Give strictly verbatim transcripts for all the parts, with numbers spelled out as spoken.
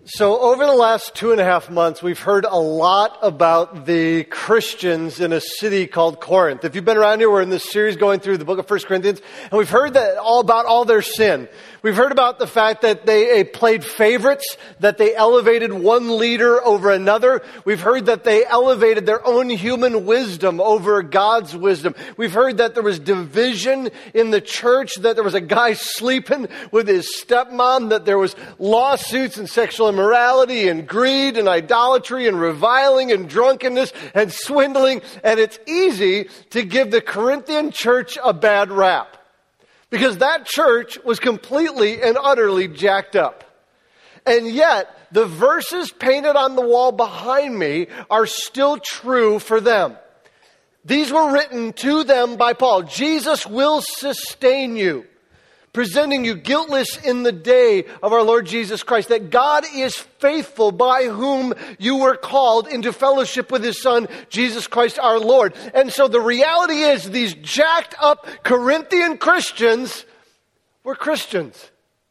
So over the last two and a half months, we've heard a lot about the Christians in a city called Corinth. If you've been around here, we're in this series going through the book of First Corinthians, and we've heard that all about all their sin. We've heard about the fact that they played favorites, that they elevated one leader over another. We've heard that they elevated their own human wisdom over God's wisdom. We've heard that there was division in the church, that there was a guy sleeping with his stepmom, that there was lawsuits and sexual immorality and greed and idolatry and reviling and drunkenness and swindling. And it's easy to give the Corinthian church a bad rap, because that church was completely and utterly jacked up. And yet, the verses painted on the wall behind me are still true for them. These were written to them by Paul. Jesus will sustain you, presenting you guiltless in the day of our Lord Jesus Christ, that God is faithful, by whom you were called into fellowship with His Son, Jesus Christ our Lord. And so the reality is, these jacked up Corinthian Christians were Christians.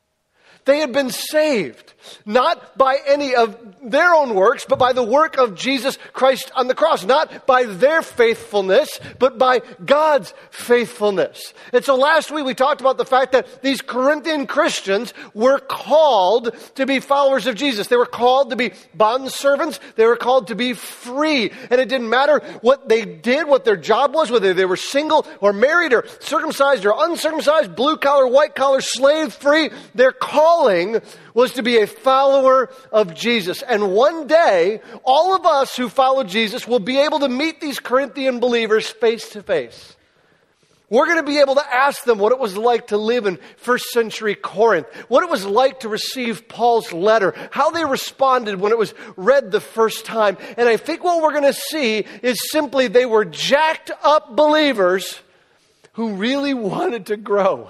They had been saved, not by any of their own works, but by the work of Jesus Christ on the cross. Not by their faithfulness, but by God's faithfulness. And so last week we talked about the fact that these Corinthian Christians were called to be followers of Jesus. They were called to be bondservants. They were called to be free. And it didn't matter what they did, what their job was, whether they were single or married or circumcised or uncircumcised, blue collar, white collar, slave free. Their calling was to be a follower of Jesus. And one day, all of us who follow Jesus will be able to meet these Corinthian believers face to face. We're going to be able to ask them what it was like to live in first century Corinth, what it was like to receive Paul's letter, how they responded when it was read the first time. And I think what we're going to see is simply they were jacked up believers who really wanted to grow.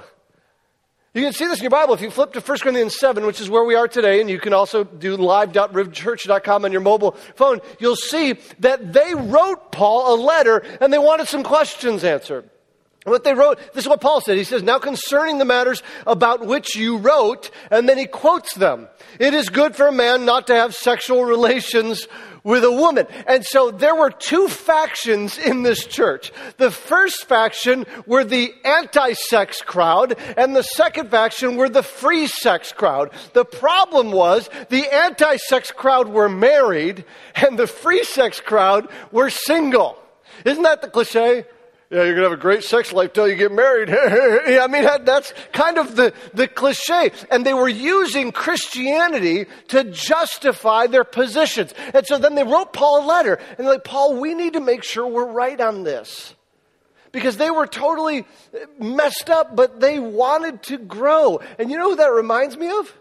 You can see this in your Bible if you flip to First Corinthians seven, which is where we are today, and you can also do live dot riv church dot com on your mobile phone. You'll see that they wrote Paul a letter, and they wanted some questions answered. And what they wrote, this is what Paul said. He says, "Now concerning the matters about which you wrote," and then he quotes them. "It is good for a man not to have sexual relations with a woman." And so there were two factions in this church. The first faction were the anti-sex crowd, and the second faction were the free sex crowd. The problem was the anti-sex crowd were married, and the free sex crowd were single. Isn't that the cliche? Yeah, you're going to have a great sex life till you get married. I mean, that's kind of the, the cliche. And they were using Christianity to justify their positions. And so then they wrote Paul a letter. And they're like, "Paul, we need to make sure we're right on this." Because they were totally messed up, but they wanted to grow. And you know who that reminds me of?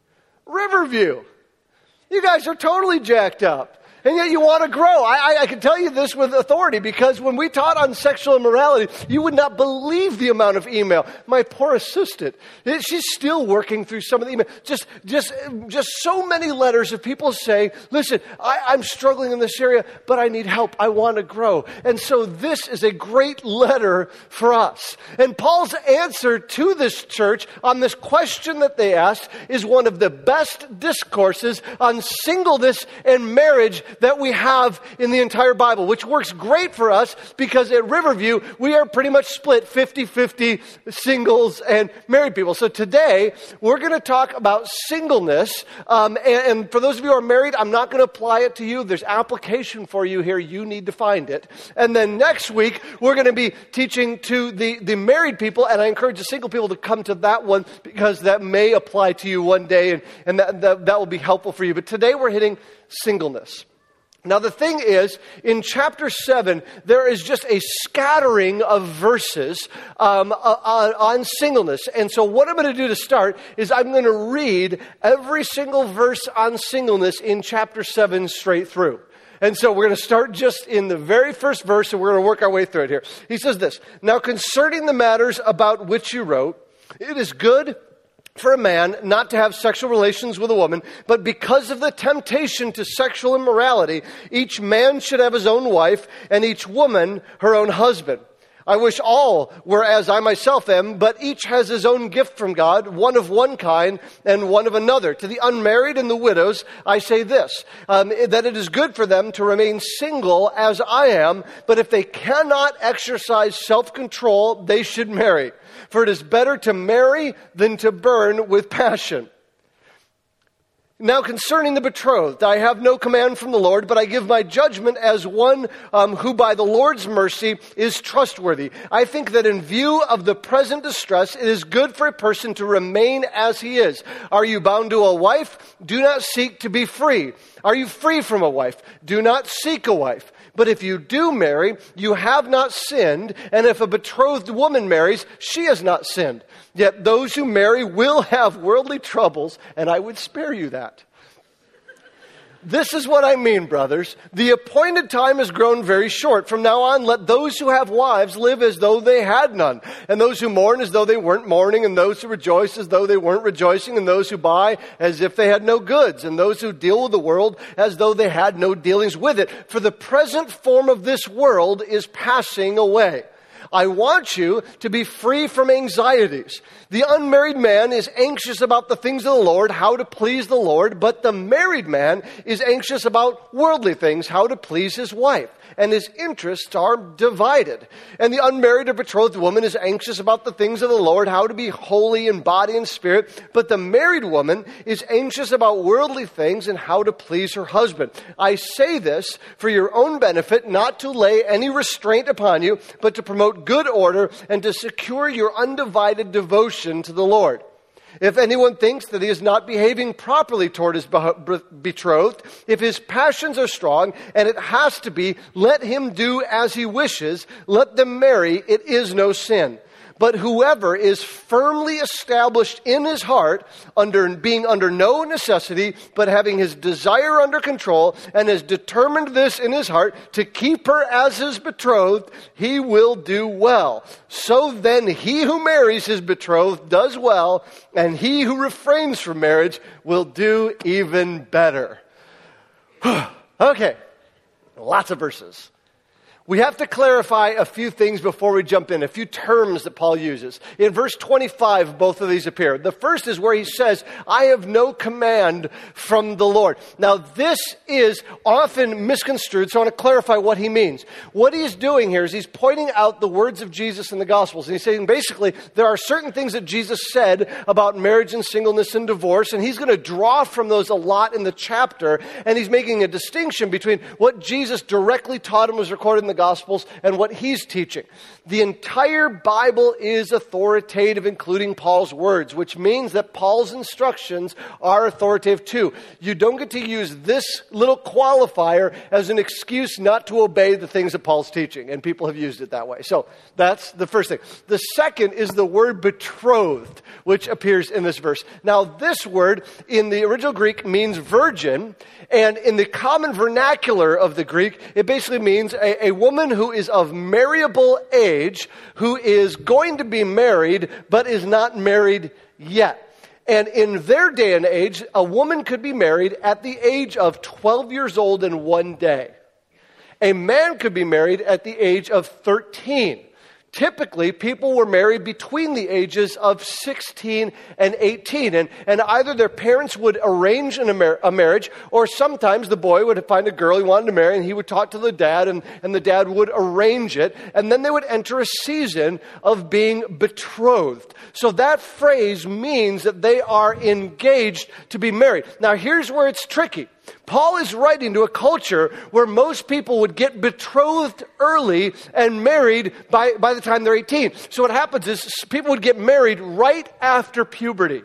Riverview. You guys are totally jacked up. And yet you want to grow. I, I, I can tell you this with authority, because when we taught on sexual immorality, you would not believe the amount of email. My poor assistant, she's still working through some of the email. Just, just, just so many letters of people saying, "Listen, I, I'm struggling in this area, but I need help. I want to grow." And so this is a great letter for us. And Paul's answer to this church on this question that they asked is one of the best discourses on singleness and marriage that we have in the entire Bible, which works great for us because at Riverview, we are pretty much split fifty-fifty singles and married people. So today, we're going to talk about singleness. Um, and, and for those of you who are married, I'm not going to apply it to you. There's application for you here. You need to find it. And then next week, we're going to be teaching to the, the married people, and I encourage the single people to come to that one because that may apply to you one day, and, and that, that, that will be helpful for you. But today, we're hitting singleness. Now, the thing is, in chapter seven, there is just a scattering of verses um, on, on singleness. And so what I'm going to do to start is I'm going to read every single verse on singleness in chapter seven straight through. And so we're going to start just in the very first verse, and we're going to work our way through it here. He says this, "Now concerning the matters about which you wrote, it is good for a man not to have sexual relations with a woman, but because of the temptation to sexual immorality, each man should have his own wife, and each woman her own husband. I wish all were as I myself am, but each has his own gift from God, one of one kind and one of another. To the unmarried and the widows, I say this, um, that it is good for them to remain single as I am, but if they cannot exercise self-control, they should marry. For it is better to marry than to burn with passion. Now concerning the betrothed, I have no command from the Lord, but I give my judgment as one um, who by the Lord's mercy is trustworthy. I think that in view of the present distress, it is good for a person to remain as he is. Are you bound to a wife? Do not seek to be free. Are you free from a wife? Do not seek a wife. But if you do marry, you have not sinned, and if a betrothed woman marries, she has not sinned. Yet those who marry will have worldly troubles, and I would spare you that. This is what I mean, brothers. The appointed time has grown very short. From now on, let those who have wives live as though they had none, and those who mourn as though they weren't mourning, and those who rejoice as though they weren't rejoicing, and those who buy as if they had no goods, and those who deal with the world as though they had no dealings with it. For the present form of this world is passing away. I want you to be free from anxieties. The unmarried man is anxious about the things of the Lord, how to please the Lord, but the married man is anxious about worldly things, how to please his wife. And his interests are divided. And the unmarried or betrothed woman is anxious about the things of the Lord, how to be holy in body and spirit. But the married woman is anxious about worldly things and how to please her husband. I say this for your own benefit, not to lay any restraint upon you, but to promote good order and to secure your undivided devotion to the Lord. If anyone thinks that he is not behaving properly toward his betrothed, if his passions are strong, and it has to be, let him do as he wishes, let them marry, it is no sin. But whoever is firmly established in his heart, under being under no necessity, but having his desire under control, and has determined this in his heart to keep her as his betrothed, he will do well. So then he who marries his betrothed does well, and he who refrains from marriage will do even better. Okay, lots of verses. We have to clarify a few things before we jump in, a few terms that Paul uses. In verse twenty-five, both of these appear. The first is where he says, I have no command from the Lord. Now, this is often misconstrued, so I want to clarify what he means. What he's doing here is he's pointing out the words of Jesus in the Gospels. And he's saying, basically, there are certain things that Jesus said about marriage and singleness and divorce, and he's going to draw from those a lot in the chapter, and he's making a distinction between what Jesus directly taught and was recorded in the Gospels and what he's teaching. The entire Bible is authoritative, including Paul's words, which means that Paul's instructions are authoritative too. You don't get to use this little qualifier as an excuse not to obey the things that Paul's teaching, and people have used it that way. So that's the first thing. The second is the word betrothed, which appears in this verse. Now, this word in the original Greek means virgin, and in the common vernacular of the Greek, it basically means a, a woman who is of marriable age, who is going to be married, but is not married yet. And in their day and age, a woman could be married at the age of twelve years old and one day. A man could be married at the age of thirteen. Typically, people were married between the ages of sixteen and eighteen. And, and either their parents would arrange an, a marriage, or sometimes the boy would find a girl he wanted to marry, and he would talk to the dad, and, and the dad would arrange it. And then they would enter a season of being betrothed. So that phrase means that they are engaged to be married. Now, here's where it's tricky. Paul is writing to a culture where most people would get betrothed early and married by, by the time they're eighteen. So what happens is people would get married right after puberty.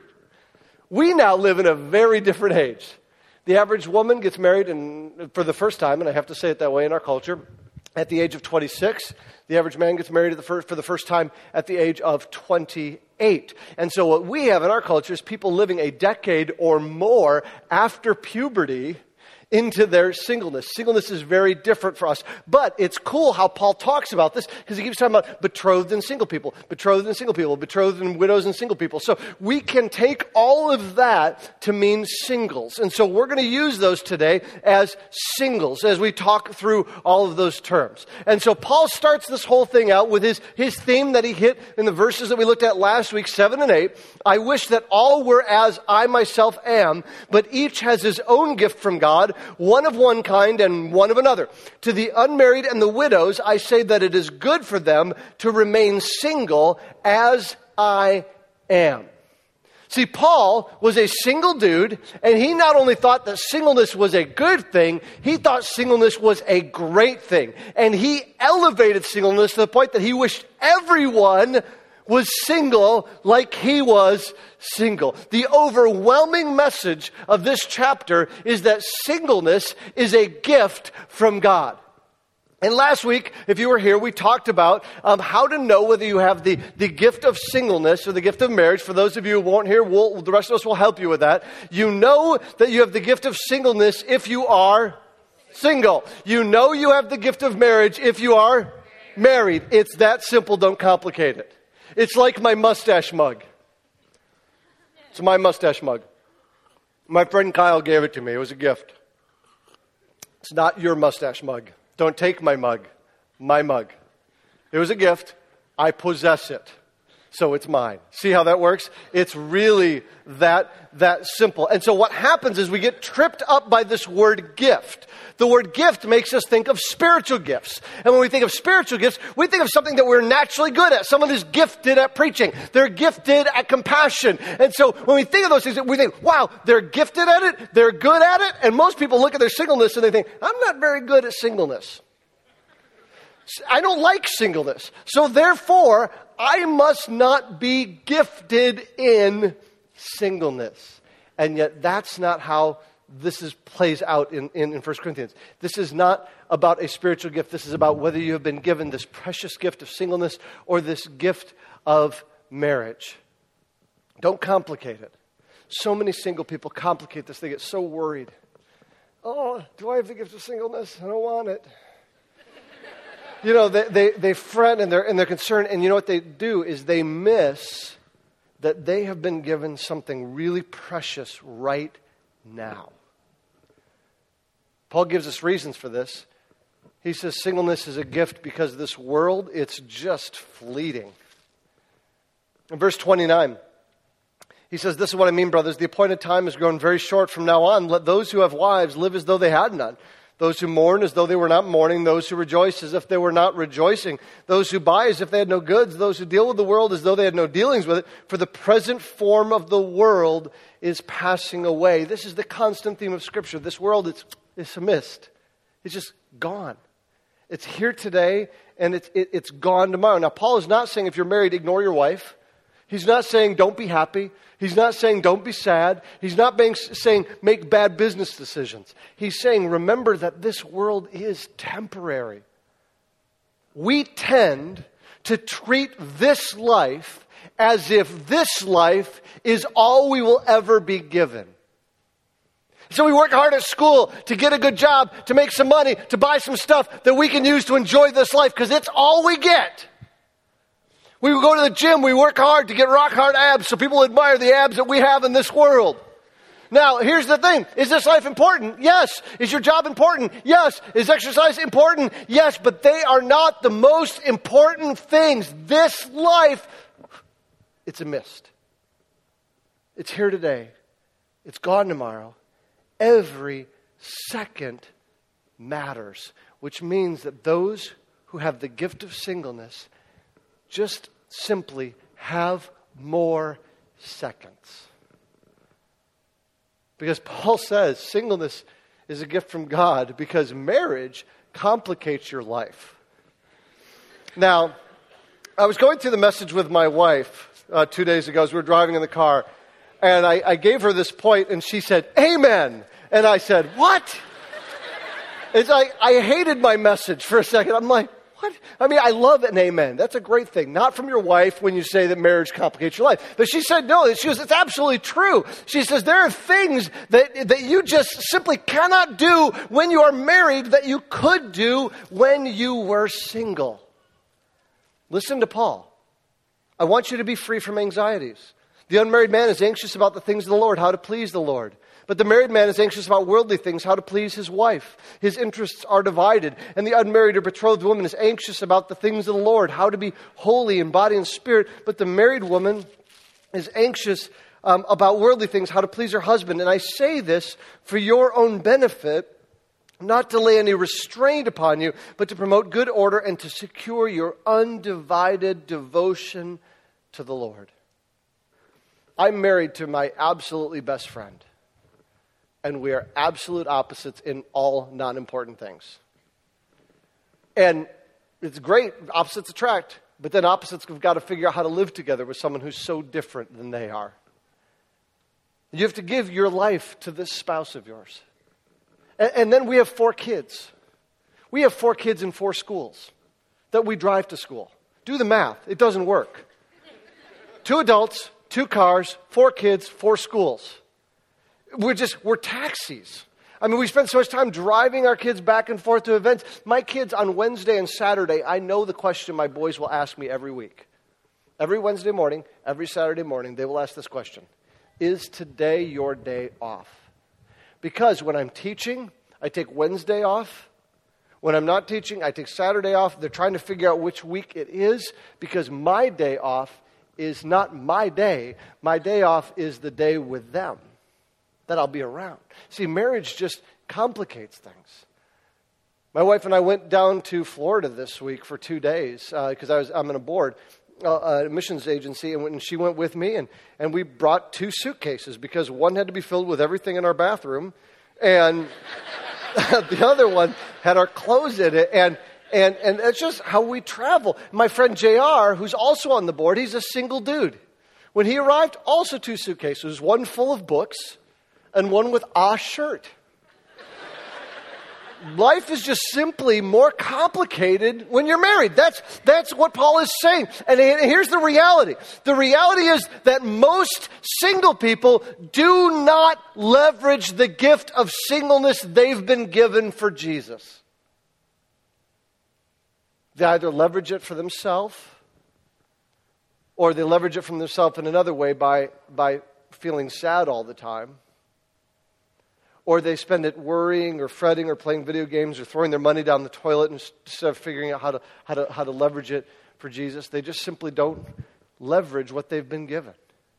We now live in a very different age. The average woman gets married and for the first time, and I have to say it that way in our culture, at the age of twenty-six. The average man gets married at the first, for the first time at the age of twenty-eight. And so what we have in our culture is people living a decade or more after puberty into their singleness. Singleness is very different for us. But it's cool how Paul talks about this because he keeps talking about betrothed and single people, betrothed and single people, betrothed and widows and single people. So we can take all of that to mean singles. And so we're going to use those today as singles as we talk through all of those terms. And so Paul starts this whole thing out with his, his theme that he hit in the verses that we looked at last week, seven and eight. I wish that all were as I myself am, but each has his own gift from God, one of one kind and one of another. To the unmarried and the widows, I say that it is good for them to remain single as I am. See, Paul was a single dude, and he not only thought that singleness was a good thing, he thought singleness was a great thing. And he elevated singleness to the point that he wished everyone was single like he was single. The overwhelming message of this chapter is that singleness is a gift from God. And last week, if you were here, we talked about um, how to know whether you have the, the gift of singleness or the gift of marriage. For those of you who weren't here, we'll, the rest of us will help you with that. You know that you have the gift of singleness if you are single. You know you have the gift of marriage if you are married. It's that simple. Don't complicate it. It's like my mustache mug. It's my mustache mug. My friend Kyle gave it to me. It was a gift. It's not your mustache mug. Don't take my mug. My mug. It was a gift. I possess it. So it's mine. See how that works? It's really that, that simple. And so what happens is we get tripped up by this word gift. The word gift makes us think of spiritual gifts. And when we think of spiritual gifts, we think of something that we're naturally good at. Someone who's gifted at preaching. They're gifted at compassion. And so when we think of those things, we think, wow, they're gifted at it. They're good at it. And most people look at their singleness and they think, I'm not very good at singleness. I don't like singleness. So therefore, I must not be gifted in singleness. And yet that's not how this is plays out in, in, in First Corinthians. This is not about a spiritual gift. This is about whether you have been given this precious gift of singleness or this gift of marriage. Don't complicate it. So many single people complicate this. They get so worried. Oh, do I have the gift of singleness? I don't want it. You know, they, they, they fret and they're, and they're concerned. And you know what they do is they miss that they have been given something really precious right now. Paul gives us reasons for this. He says singleness is a gift because this world, it's just fleeting. In verse twenty-nine, he says, this is what I mean, brothers. The appointed time has grown very short. From now on, let those who have wives live as though they had none. Those who mourn as though they were not mourning. Those who rejoice as if they were not rejoicing. Those who buy as if they had no goods. Those who deal with the world as though they had no dealings with it. For the present form of the world is passing away. This is the constant theme of Scripture. This world is, is a mist. It's just gone. It's here today and it's, it, it's gone tomorrow. Now, Paul is not saying if you're married, ignore your wife. He's not saying don't be happy. He's not saying don't be sad. He's not being, saying make bad business decisions. He's saying remember that this world is temporary. We tend to treat this life as if this life is all we will ever be given. So we work hard at school to get a good job, to make some money, to buy some stuff that we can use to enjoy this life because it's all we get. We go to the gym, we work hard to get rock hard abs so people admire the abs that we have in this world. Now, here's the thing. Is this life important? Yes. Is your job important? Yes. Is exercise important? Yes. But they are not the most important things. This life, it's a mist. It's here today. It's gone tomorrow. Every second matters, which means that those who have the gift of singleness just simply have more seconds. Because Paul says singleness is a gift from God because marriage complicates your life. Now, I was going through the message with my wife uh, two days ago as we were driving in the car, and I, I gave her this point, and she said, "Amen." And I said, "What?" It's like I hated my message for a second. I'm like, What? I mean, I love an amen. That's a great thing. Not from your wife when you say that marriage complicates your life. But she said, no, she goes, it's absolutely true. She says, there are things that, that you just simply cannot do when you are married that you could do when you were single. Listen to Paul. I want you to be free from anxieties. The unmarried man is anxious about the things of the Lord, how to please the Lord. But the married man is anxious about worldly things, how to please his wife. His interests are divided. And the unmarried or betrothed woman is anxious about the things of the Lord, how to be holy in body and spirit. But the married woman is anxious um, about worldly things, how to please her husband. And I say this for your own benefit, not to lay any restraint upon you, but to promote good order and to secure your undivided devotion to the Lord. I'm married to my absolutely best friend. And we are absolute opposites in all non-important things. And it's great, opposites attract, but then opposites have got to figure out how to live together with someone who's so different than they are. You have to give your life to this spouse of yours. And, and then we have four kids. We have four kids in four schools that we drive to school. Do the math. It doesn't work. Two adults, two cars, four kids, four schools. We're just, we're taxis. I mean, we spend so much time driving our kids back and forth to events. My kids on Wednesday and Saturday, I know the question my boys will ask me every week. Every Wednesday morning, every Saturday morning, they will ask this question. Is today your day off? Because when I'm teaching, I take Wednesday off. When I'm not teaching, I take Saturday off. They're trying to figure out which week it is because my day off is not my day. My day off is the day with them that I'll be around. See, marriage just complicates things. My wife and I went down to Florida this week for two days because uh, I was I'm on a board, uh, a missions agency, and, when, and she went with me, and, and we brought two suitcases because one had to be filled with everything in our bathroom, and the other one had our clothes in it, and and and that's just how we travel. My friend J R, who's also on the board, he's a single dude. When he arrived, also two suitcases, one full of books, and one with a shirt. Life is just simply more complicated when you're married. That's, that's what Paul is saying. And here's the reality. The reality is that most single people do not leverage the gift of singleness they've been given for Jesus. They either leverage it for themselves, or they leverage it from themselves in another way by, by feeling sad all the time. Or they spend it worrying or fretting or playing video games or throwing their money down the toilet instead of figuring out how to, how to, how to leverage it for Jesus. They just simply don't leverage what they've been given.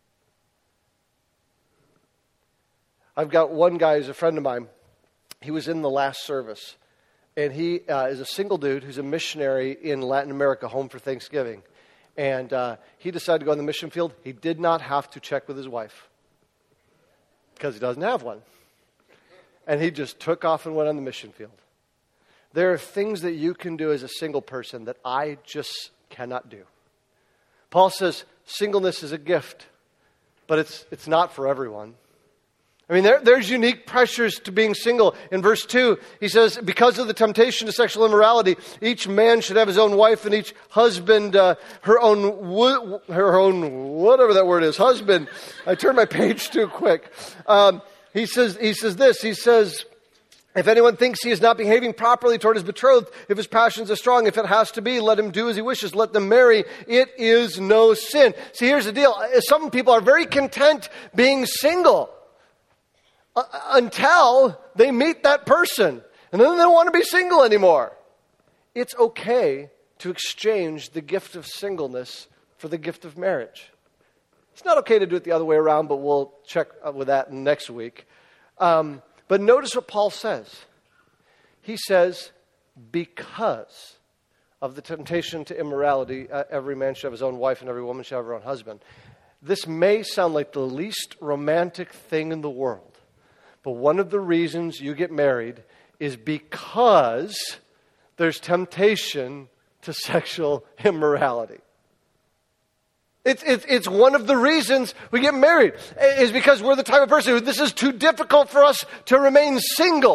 I've got one guy who's a friend of mine. He was in the last service. And he uh, is a single dude who's a missionary in Latin America, home for Thanksgiving. And uh, he decided to go on the mission field. He did not have to check with his wife because he doesn't have one. And he just took off and went on the mission field. There are things that you can do as a single person that I just cannot do. Paul says singleness is a gift, but it's it's not for everyone. I mean, there, there's unique pressures to being single. In verse two, he says, because of the temptation to sexual immorality, each man should have his own wife and each husband uh, her own, wo- her own, whatever that word is, husband. I turned my page too quick. Um, He says, he says this, he says, if anyone thinks he is not behaving properly toward his betrothed, if his passions are strong, if it has to be, let him do as he wishes. Let them marry. It is no sin. See, here's the deal. Some people are very content being single uh, until they meet that person. And then they don't want to be single anymore. It's okay to exchange the gift of singleness for the gift of marriage. It's not okay to do it the other way around, but we'll check with that next week. Um, but notice what Paul says. He says, because of the temptation to immorality, uh, every man should have his own wife and every woman should have her own husband. This may sound like the least romantic thing in the world, but one of the reasons you get married is because there's temptation to sexual immorality. It's, it's, it's one of the reasons we get married, is because we're the type of person who this is too difficult for us to remain single,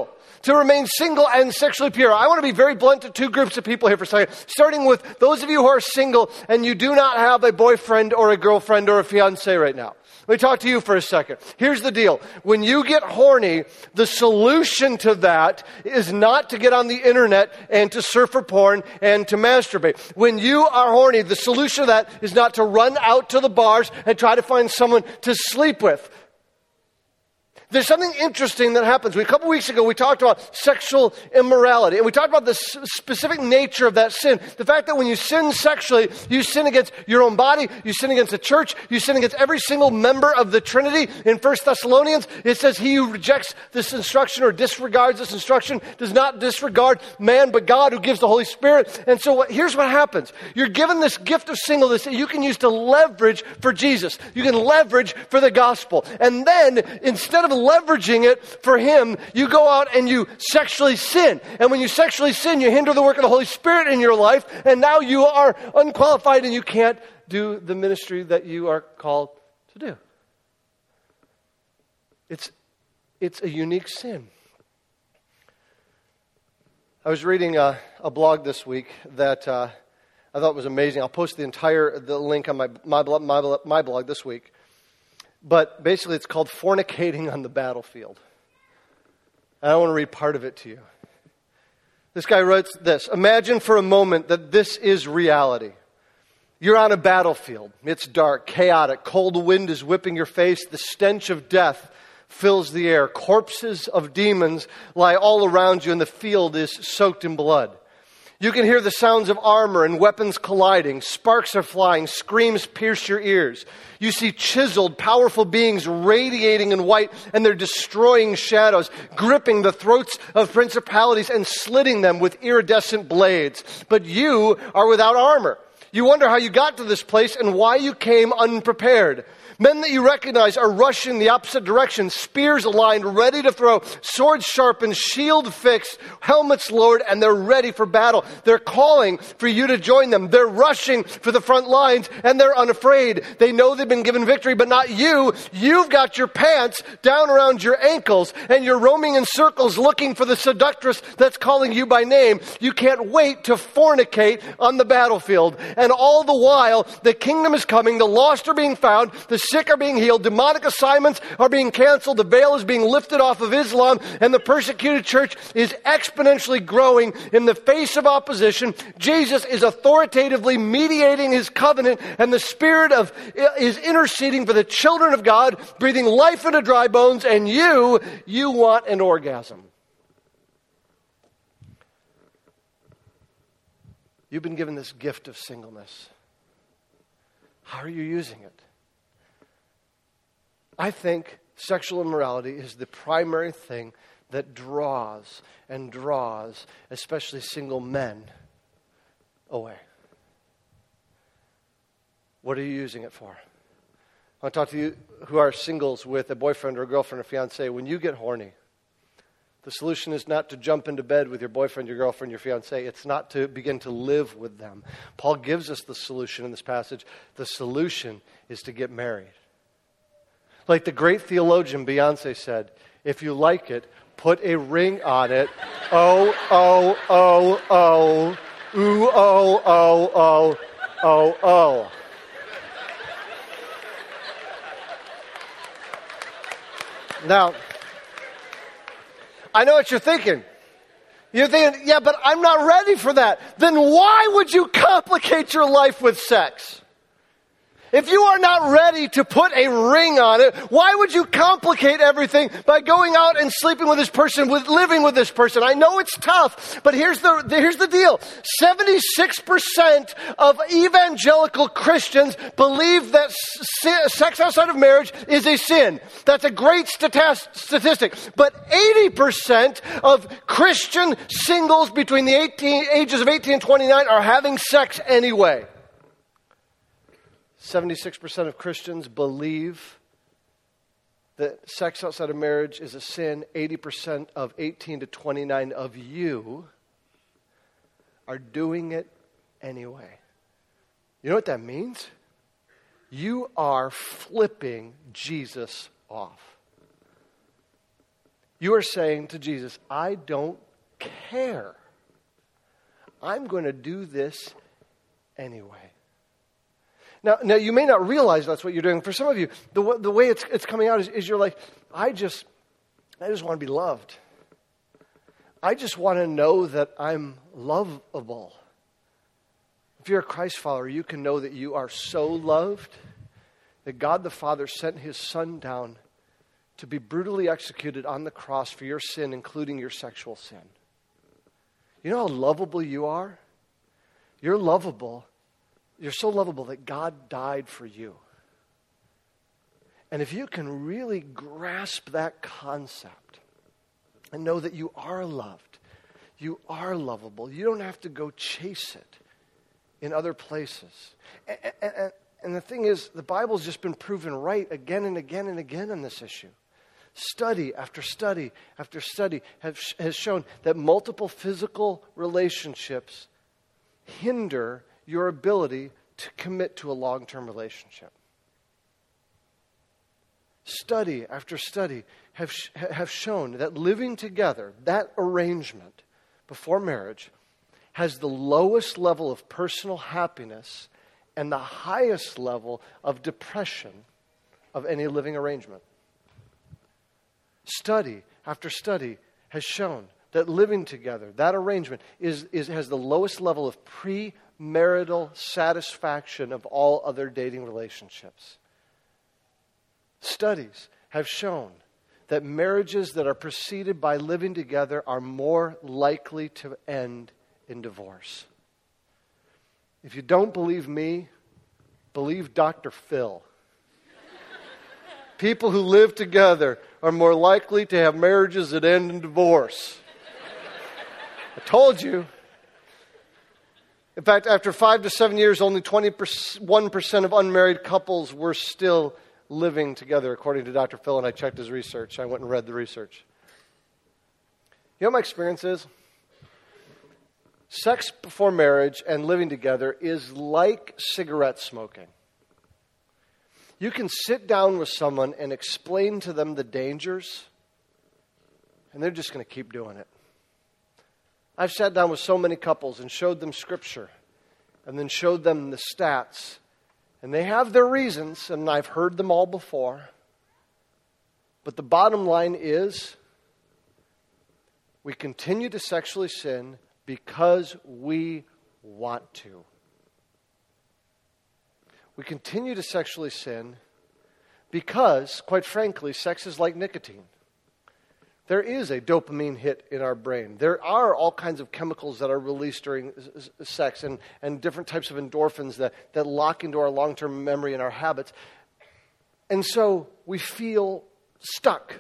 to remain single and sexually pure. I want to be very blunt to two groups of people here for a second, starting with those of you who are single and you do not have a boyfriend or a girlfriend or a fiance right now. Let me talk to you for a second. Here's the deal. When you get horny, the solution to that is not to get on the internet and to surf for porn and to masturbate. When you are horny, the solution to that is not to run out to the bars and try to find someone to sleep with. There's something interesting that happens. A couple weeks ago, we talked about sexual immorality, and we talked about the specific nature of that sin. The fact that when you sin sexually, you sin against your own body, you sin against the church, you sin against every single member of the Trinity. In First Thessalonians, it says, he who rejects this instruction or disregards this instruction does not disregard man, but God who gives the Holy Spirit. And so what, here's what happens. You're given this gift of singleness that you can use to leverage for Jesus. You can leverage for the gospel. And then, instead of leveraging it for Him, you go out and you sexually sin. And when you sexually sin, you hinder the work of the Holy Spirit in your life, and now you are unqualified and you can't do the ministry that you are called to do. It's, it's a unique sin. I was reading a, a blog this week that uh, I thought was amazing. I'll post the entire the link on my my, my, my blog this week. But basically, it's called Fornicating on the Battlefield. And I want to read part of it to you. This guy writes this: imagine for a moment that this is reality. You're on a battlefield. It's dark, chaotic. Cold wind is whipping your face. The stench of death fills the air. Corpses of demons lie all around you, and the field is soaked in blood. You can hear the sounds of armor and weapons colliding. Sparks are flying. Screams pierce your ears. You see chiseled, powerful beings radiating in white, and they're destroying shadows, gripping the throats of principalities and slitting them with iridescent blades. But you are without armor. You wonder how you got to this place and why you came unprepared. Men that you recognize are rushing the opposite direction, spears aligned, ready to throw, swords sharpened, shield fixed, helmets lowered, and they're ready for battle. They're calling for you to join them. They're rushing for the front lines, and they're unafraid. They know they've been given victory, but not you. You've got your pants down around your ankles, and you're roaming in circles looking for the seductress that's calling you by name. You can't wait to fornicate on the battlefield. And all the while, the kingdom is coming, the lost are being found, the sick are being healed, demonic assignments are being canceled, the veil is being lifted off of Islam, and the persecuted church is exponentially growing in the face of opposition. Jesus is authoritatively mediating His covenant, and the Spirit of is interceding for the children of God, breathing life into dry bones, and you, you want an orgasm. You've been given this gift of singleness. How are you using it? I think sexual immorality is the primary thing that draws and draws, especially single men, away. What are you using it for? I want to talk to you who are singles with a boyfriend or a girlfriend or fiance. When you get horny, the solution is not to jump into bed with your boyfriend, your girlfriend, your fiance. It's not to begin to live with them. Paul gives us the solution in this passage. The solution is to get married. Like the great theologian Beyonce said, if you like it, put a ring on it. Oh, oh, oh, oh. Ooh, oh, oh, oh, oh, oh. Now, I know what you're thinking. You're thinking, yeah, but I'm not ready for that. Then why would you complicate your life with sex? If you are not ready to put a ring on it, why would you complicate everything by going out and sleeping with this person, with living with this person? I know it's tough, but here's the, here's the deal. seventy-six percent of evangelical Christians believe that sex outside of marriage is a sin. That's a great statistic. But eighty percent of Christian singles between the eighteen, ages of eighteen and twenty-nine are having sex anyway. seventy-six percent of Christians believe that sex outside of marriage is a sin. eighty percent of eighteen to twenty-nine of you are doing it anyway. You know what that means? You are flipping Jesus off. You are saying to Jesus, I don't care. I'm going to do this anyway. Now, now you may not realize that's what you're doing. For some of you, the, the way it's, it's coming out is, is you're like, I just, I just want to be loved. I just want to know that I'm lovable. If you're a Christ follower, you can know that you are so loved that God the Father sent His Son down to be brutally executed on the cross for your sin, including your sexual sin. You know how lovable you are? You're lovable. You're so lovable that God died for you. And if you can really grasp that concept and know that you are loved, you are lovable, you don't have to go chase it in other places. And, and, and the thing is, the Bible's just been proven right again and again and again on this issue. Study after study after study have, has shown that multiple physical relationships hinder your ability to commit to a long-term relationship. Study after study have, have shown that living together, that arrangement before marriage, has the lowest level of personal happiness and the highest level of depression of any living arrangement. Study after study has shown that living together, that arrangement, is, is has the lowest level of premarital satisfaction of all other dating relationships. Studies have shown that marriages that are preceded by living together are more likely to end in divorce. If you don't believe me, believe Doctor Phil. People who live together are more likely to have marriages that end in divorce. I told you. In fact, after five to seven years, only twenty-one percent of unmarried couples were still living together, according to Doctor Phil, and I checked his research. I went and read the research. You know what my experience is? Sex before marriage and living together is like cigarette smoking. You can sit down with someone and explain to them the dangers, and they're just going to keep doing it. I've sat down with so many couples and showed them Scripture and then showed them the stats. And they have their reasons, and I've heard them all before. But the bottom line is, we continue to sexually sin because we want to. We continue to sexually sin because, quite frankly, sex is like nicotine. There is a dopamine hit in our brain. There are all kinds of chemicals that are released during sex and, and different types of endorphins that, that lock into our long-term memory and our habits. And so we feel stuck.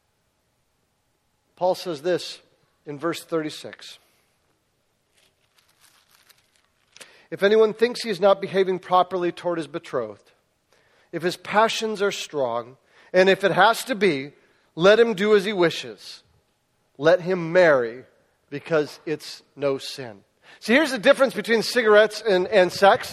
Paul says this in verse thirty-six. If anyone thinks he is not behaving properly toward his betrothed, if his passions are strong, and if it has to be, let him do as he wishes. Let him marry, because it's no sin. See, here's the difference between cigarettes and, and sex.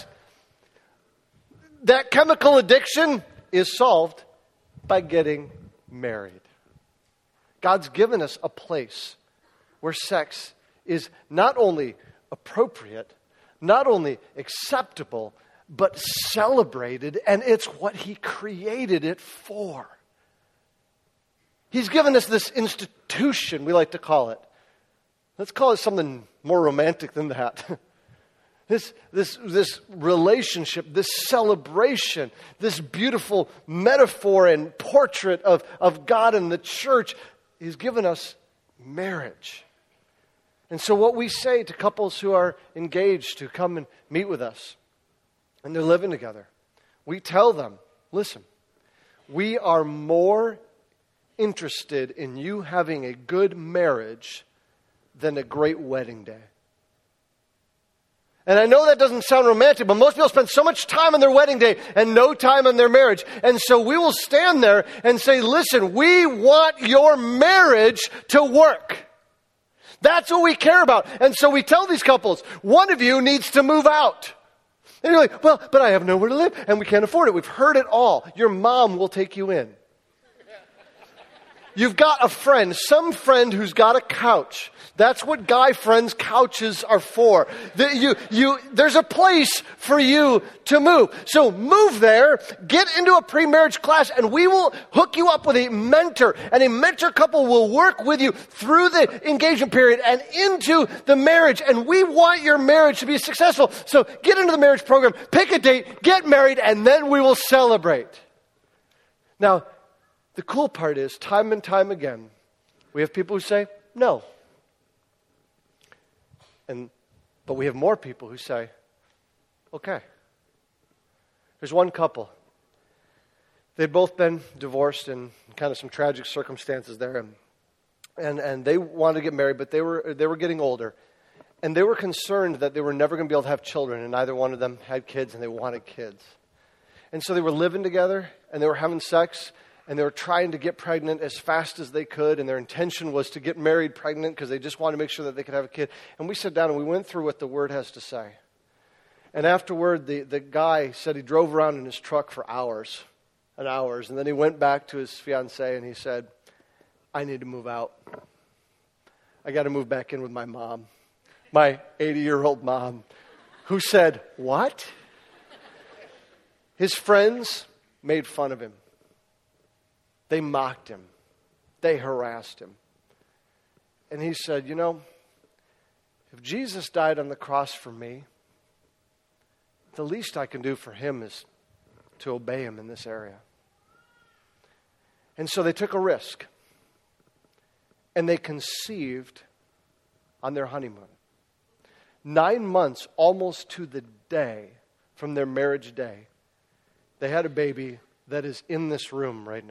That chemical addiction is solved by getting married. God's given us a place where sex is not only appropriate, not only acceptable, but celebrated, and it's what He created it for. He's given us this institution, we like to call it. Let's call it something more romantic than that. This, this, this relationship, this celebration, this beautiful metaphor and portrait of, of God and the church, He's given us marriage. And so what we say to couples who are engaged to come and meet with us, and they're living together, we tell them, listen, we are more interested in you having a good marriage than a great wedding day. And I know that doesn't sound romantic, but most people spend so much time on their wedding day and no time on their marriage. And so we will stand there and say, listen, we want your marriage to work. That's what we care about. And so we tell these couples, one of you needs to move out. And you're like, well, but I have nowhere to live and we can't afford it. We've heard it all. Your mom will take you in. you've got a friend, some friend who's got a couch. That's what guy friends' couches are for. The, you, you, there's a place for you to move. So move there, get into a pre-marriage class, and we will hook you up with a mentor. And a mentor couple will work with you through the engagement period and into the marriage. And we want your marriage to be successful. So get into the marriage program, pick a date, get married, and then we will celebrate. Now, the cool part is, time and time again, we have people who say, no. And, but we have more people who say, okay. There's one couple. They'd both been divorced in kind of some tragic circumstances there. And, and, and they wanted to get married, but they were, they were getting older. And they were concerned that they were never going to be able to have children. And neither one of them had kids, and they wanted kids. And so they were living together, and they were having sex, and they were trying to get pregnant as fast as they could, and their intention was to get married pregnant because they just wanted to make sure that they could have a kid. And we sat down and we went through what the Word has to say. And afterward, the, the guy said he drove around in his truck for hours and hours, and then he went back to his fiancée and he said, I need to move out. I got to move back in with my mom, my eighty-year-old mom, who said, what? His friends made fun of him. They mocked him. They harassed him. And he said, you know, if Jesus died on the cross for me, the least I can do for him is to obey him in this area. And so they took a risk. And they conceived on their honeymoon. Nine months, almost to the day from their marriage day, they had a baby that is in this room right now.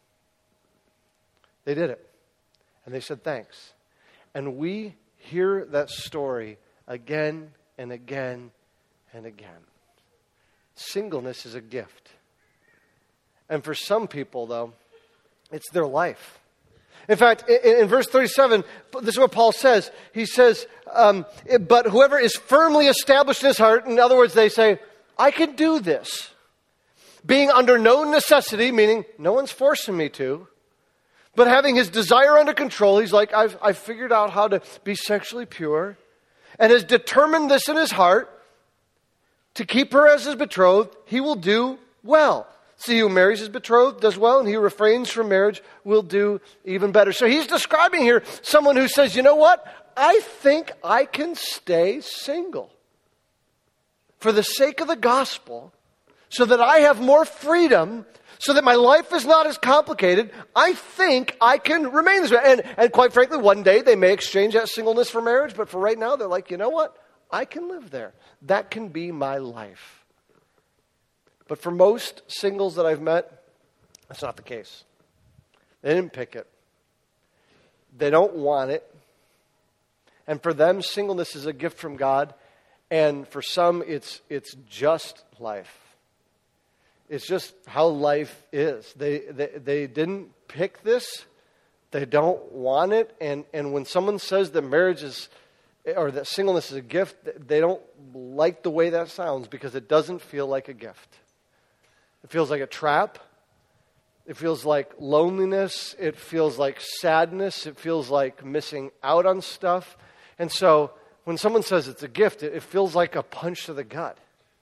They did it. And they said thanks. And we hear that story again and again and again. Singleness is a gift. And for some people, though, it's their life. In fact, in, in verse thirty-seven, this is what Paul says. He says, um, but whoever is firmly established in his heart, in other words, they say, I can do this. Being under no necessity, meaning no one's forcing me to, but having his desire under control, he's like, I've, I've figured out how to be sexually pure, and has determined this in his heart, to keep her as his betrothed, he will do well. See, he who marries his betrothed does well, and he who refrains from marriage will do even better. So he's describing here someone who says, you know what? I think I can stay single for the sake of the gospel, so that I have more freedom, so that my life is not as complicated. I think I can remain this way. And, and quite frankly, one day they may exchange that singleness for marriage, but for right now, they're like, you know what? I can live there. That can be my life. But for most singles that I've met, that's not the case. They didn't pick it. They don't want it. And for them, singleness is a gift from God. And for some, it's it's just life. It's just how life is. They, they they didn't pick this. They don't want it. And, and when someone says that marriage is, or that singleness is a gift, they don't like the way that sounds because it doesn't feel like a gift. It feels like a trap. It feels like loneliness. It feels like sadness. It feels like missing out on stuff. And so when someone says it's a gift, it, it feels like a punch to the gut.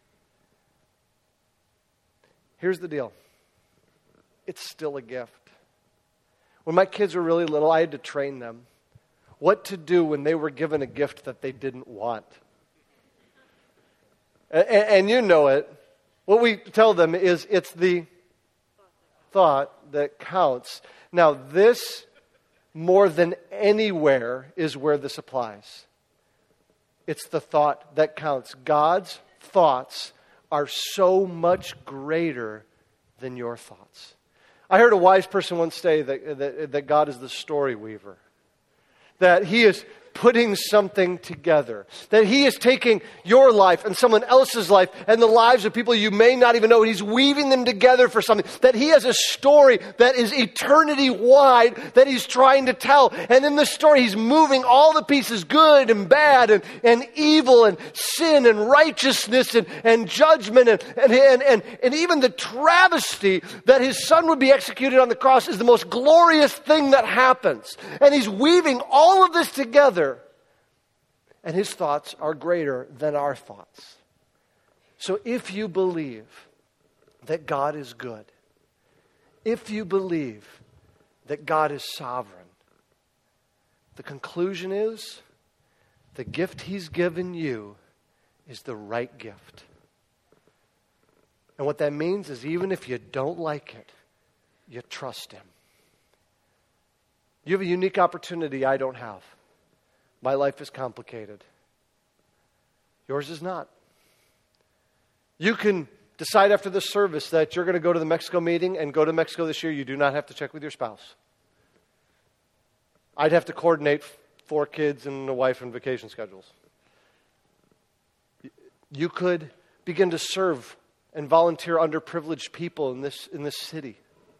Here's the deal. It's still a gift. When my kids were really little, I had to train them what to do when they were given a gift that they didn't want. And, and you know it. What we tell them is it's the thought that counts. Now, this, more than anywhere, is where this applies. It's the thought that counts. God's thoughts are so much greater than your thoughts. I heard a wise person once say that, that, that God is the story weaver. That he is putting something together. That he is taking your life and someone else's life and the lives of people you may not even know, and he's weaving them together for something. That he has a story that is eternity wide that he's trying to tell. And in the story, he's moving all the pieces, good and bad and, and evil and sin and righteousness and, and judgment and, and, and, and, and even the travesty that his son would be executed on the cross is the most glorious thing that happens. And he's weaving all of this together. And his thoughts are greater than our thoughts. So if you believe that God is good, if you believe that God is sovereign, the conclusion is the gift he's given you is the right gift. And what that means is even if you don't like it, you trust him. You have a unique opportunity I don't have. My life is complicated. Yours is not. You can decide after the service that you're going to go to the Mexico meeting and go to Mexico this year. You do not have to check with your spouse. I'd have to coordinate four kids and a wife and vacation schedules. You could begin to serve and volunteer underprivileged people in this, in this city.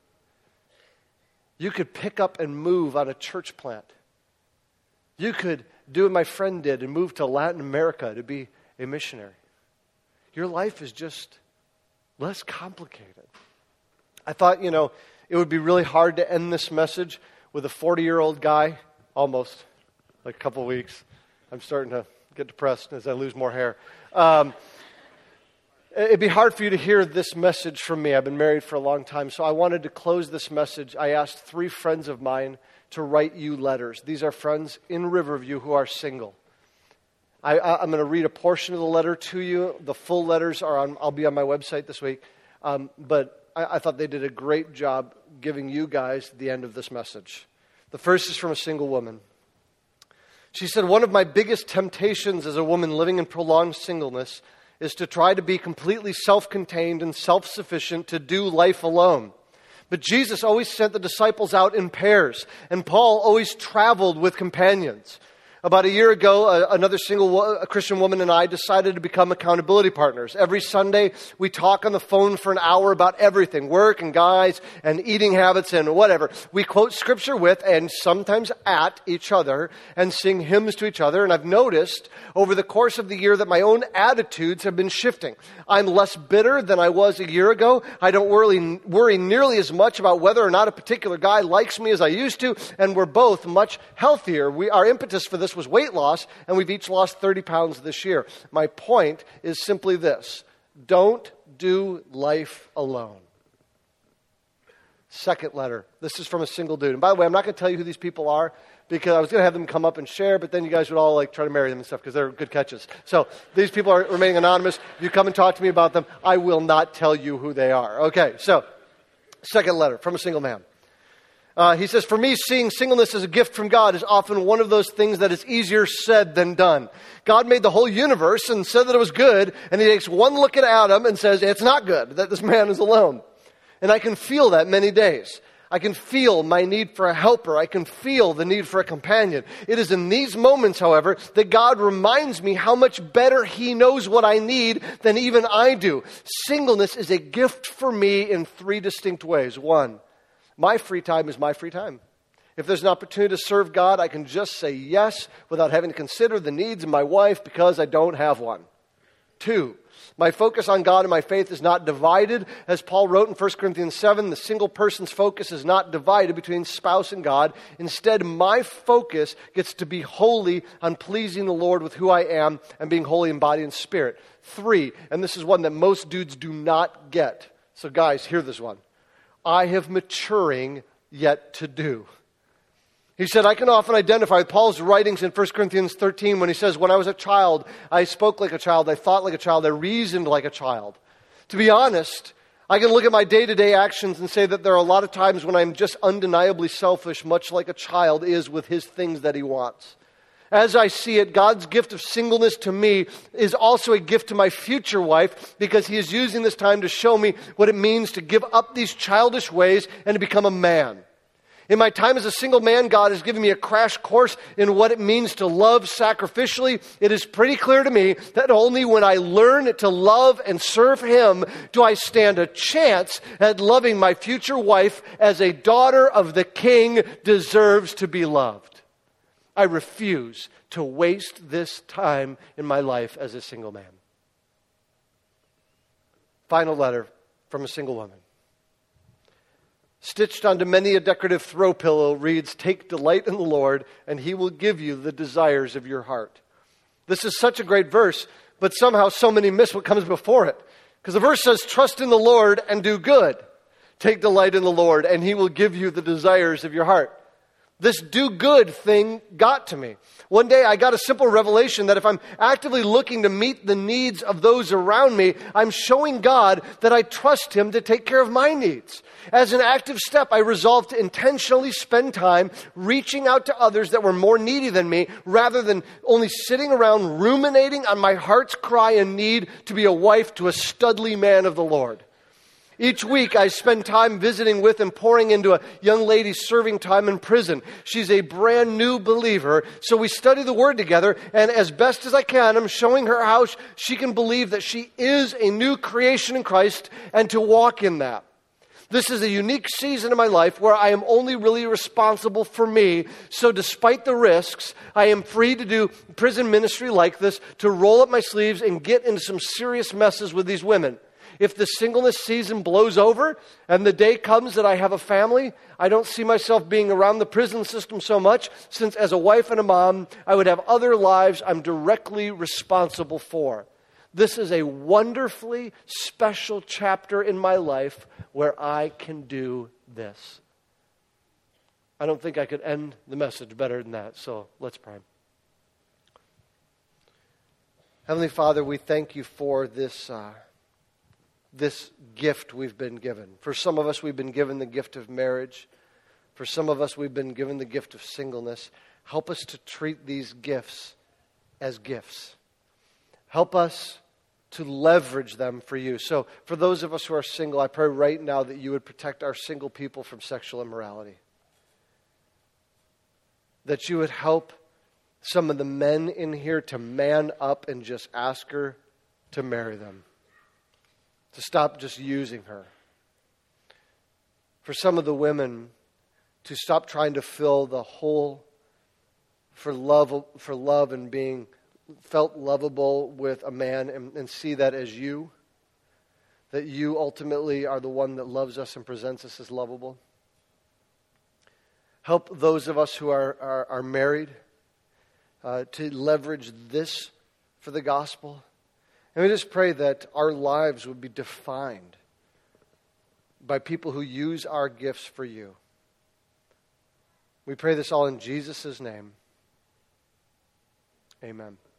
You could pick up and move on a church plant. You could do what my friend did and move to Latin America to be a missionary. Your life is just less complicated. I thought, you know, it would be really hard to end this message with a forty-year-old guy, almost, like a couple of weeks. I'm starting to get depressed as I lose more hair. Um, it'd be hard for you to hear this message from me. I've been married for a long time, so I wanted to close this message. I asked three friends of mine to write you letters. These are friends in Riverview who are single. I, I, I'm going to read a portion of the letter to you. The full letters are on, I'll be on my website this week. Um, but I, I thought they did a great job giving you guys the end of this message. The first is from a single woman. She said, one of my biggest temptations as a woman living in prolonged singleness is to try to be completely self-contained and self-sufficient to do life alone. But Jesus always sent the disciples out in pairs, and Paul always traveled with companions. About a year ago, uh, another single wo- a Christian woman and I decided to become accountability partners. Every Sunday, we talk on the phone for an hour about everything, work and guys and eating habits and whatever. We quote scripture with and sometimes at each other and sing hymns to each other. And I've noticed over the course of the year that my own attitudes have been shifting. I'm less bitter than I was a year ago. I don't worry, worry nearly as much about whether or not a particular guy likes me as I used to. And we're both much healthier. We, our impetus for this was weight loss, and we've each lost thirty pounds this year. My point is simply this: don't do life alone. Second letter. This is from a single dude. And by the way, I'm not going to tell you who these people are because I was going to have them come up and share, but then you guys would all like try to marry them and stuff because they're good catches. So these people are remaining anonymous. If you come and talk to me about them, I will not tell you who they are. Okay, so second letter from a single man. Uh, he says, for me, seeing singleness as a gift from God is often one of those things that is easier said than done. God made the whole universe and said that it was good, and he takes one look at Adam and says, it's not good that this man is alone. And I can feel that many days. I can feel my need for a helper. I can feel the need for a companion. It is in these moments, however, that God reminds me how much better he knows what I need than even I do. Singleness is a gift for me in three distinct ways. One, my free time is my free time. If there's an opportunity to serve God, I can just say yes without having to consider the needs of my wife because I don't have one. Two, my focus on God and my faith is not divided. As Paul wrote in First Corinthians seven, the single person's focus is not divided between spouse and God. Instead, my focus gets to be wholly on pleasing the Lord with who I am and being holy in body and spirit. Three, and this is one that most dudes do not get. So guys, hear this one. I have maturing yet to do. He said, I can often identify with Paul's writings in First Corinthians thirteen when he says, when I was a child, I spoke like a child, I thought like a child, I reasoned like a child. To be honest, I can look at my day-to-day actions and say that there are a lot of times when I'm just undeniably selfish, much like a child is with his things that he wants. As I see it, God's gift of singleness to me is also a gift to my future wife because he is using this time to show me what it means to give up these childish ways and to become a man. In my time as a single man, God has given me a crash course in what it means to love sacrificially. It is pretty clear to me that only when I learn to love and serve Him do I stand a chance at loving my future wife as a daughter of the King deserves to be loved. I refuse to waste this time in my life as a single man. Final letter from a single woman. Stitched onto many a decorative throw pillow reads, "Take delight in the Lord, and He will give you the desires of your heart." This is such a great verse, but somehow so many miss what comes before it. Because the verse says, trust in the Lord and do good. Take delight in the Lord, and He will give you the desires of your heart. This do good thing got to me. One day I got a simple revelation that if I'm actively looking to meet the needs of those around me, I'm showing God that I trust Him to take care of my needs. As an active step, I resolved to intentionally spend time reaching out to others that were more needy than me, rather than only sitting around ruminating on my heart's cry and need to be a wife to a studly man of the Lord. Each week I spend time visiting with and pouring into a young lady serving time in prison. She's a brand new believer, so we study the Word together, and as best as I can, I'm showing her how she can believe that she is a new creation in Christ and to walk in that. This is a unique season in my life where I am only really responsible for me, so despite the risks, I am free to do prison ministry like this, to roll up my sleeves and get into some serious messes with these women. If the singleness season blows over and the day comes that I have a family, I don't see myself being around the prison system so much, since as a wife and a mom, I would have other lives I'm directly responsible for. This is a wonderfully special chapter in my life where I can do this. I don't think I could end the message better than that, so let's pray. Heavenly Father, we thank You for this uh, this gift we've been given. For some of us, we've been given the gift of marriage. For some of us, we've been given the gift of singleness. Help us to treat these gifts as gifts. Help us to leverage them for You. So for those of us who are single, I pray right now that You would protect our single people from sexual immorality. That You would help some of the men in here to man up and just ask her to marry them. To stop just using her. For some of the women to stop trying to fill the hole for love, for love and being felt lovable with a man, and, and see that as You. That You ultimately are the one that loves us and presents us as lovable. Help those of us who are, are, are married uh, to leverage this for the gospel. And we just pray that our lives would be defined by people who use our gifts for You. We pray this all in Jesus' name. Amen.